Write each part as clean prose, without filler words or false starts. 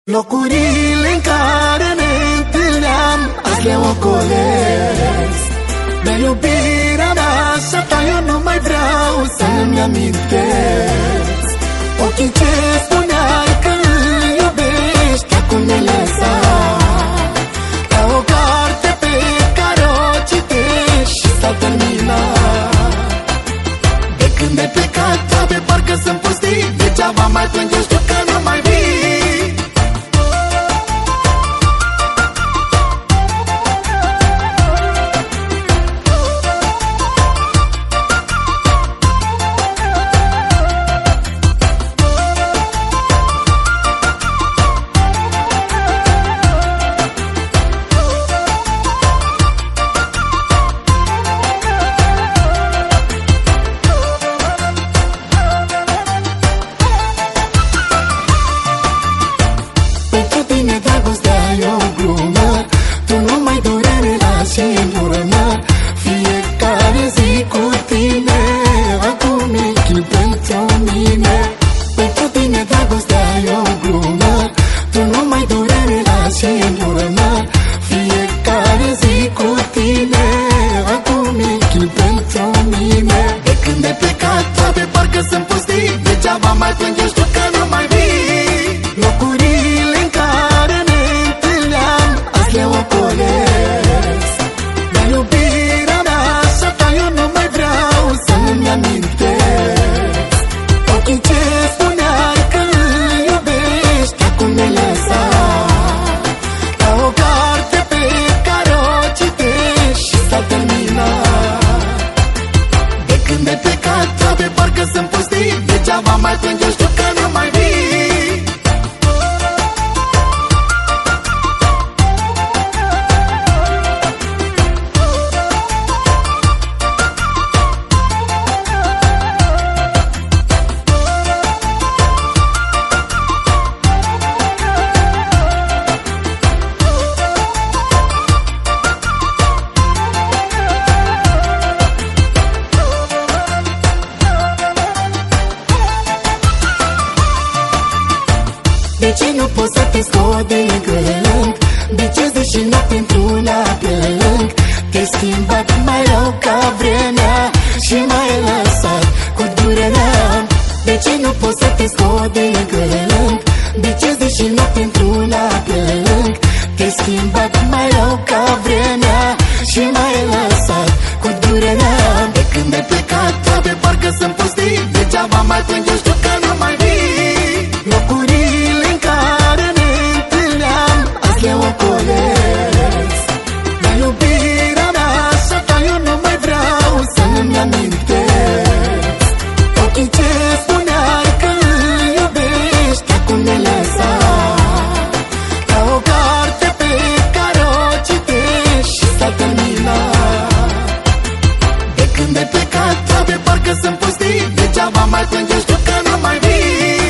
Locurile în care ne întâlneam azi le ocolesc. De iubirea mea așa ta eu nu mai vreau să-mi amintesc. Ochii ce spuneai că îl iubești acum ne lăsat, ca o carte pe care o citești și s-a terminat. De când ai plecat toate parcă sunt pustii, degeaba mai plâng, eu știu că nu mai vii. Fiecare zi cu tine, acum e chip pentru mine. Pentru tine dragostea e o glumă, tu nu mai durere lași în urmă. Fiecare zi cu tine, acum e chip pentru mine. De când ai plecat toate parcă sunt pustii, degeaba mai plâng, eu știu că nu mai vii. Locurile în care ne întâlneam azi le ocolesc. De iubirea mea așa ta eu nu mai vreau să-mi amintesc. Ochii ce spuneai că îl iubești acum ne lăsat, ca o carte pe care o citești și s-a terminat. De când ai plecat toate parcă sunt pustii, degeaba mai plâng, eu știu că nu mai vii. De ce nu pot să te scot de gând? De ce-ți deși noapte într-una plâng? Te-ai schimbat mai rău ca vremea și m-ai lăsat cu durerea. De ce nu pot să te scot de gând? De ce-ți deși noapte într-una plâng? Te-ai schimbat mai rău ca vremea și m-ai lăsat cu durerea. De când ai plecat toate parcă sunt pustii, degeaba mai plâng, eu știu că nu mai vii. Locurile în care ne întâlneam azi le ocolesc. De iubirea mea așa ta eu nu mai vreau să-mi amintesc. Ochii ce spuneai că îl iubești acum ne lăsat, ca o carte pe care o citești și s-a terminat. De când ai plecat toate parcă sunt pustii, degeaba mai plâng, eu știu că nu mai vii.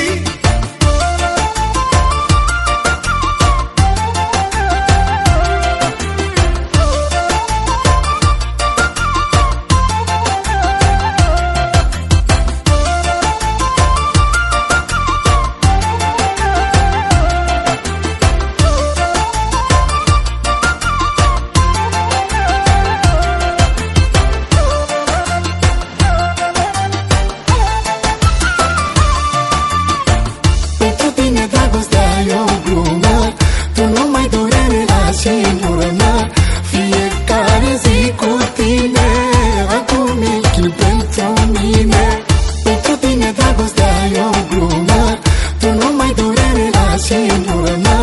Dragostea e o glumă, tu nu mai durere lași în urmă. Fiecare zi cu tine, acum e chip pentru mine. Pentru tine dragostea e o glumă, tu nu mai durere lași în urmă.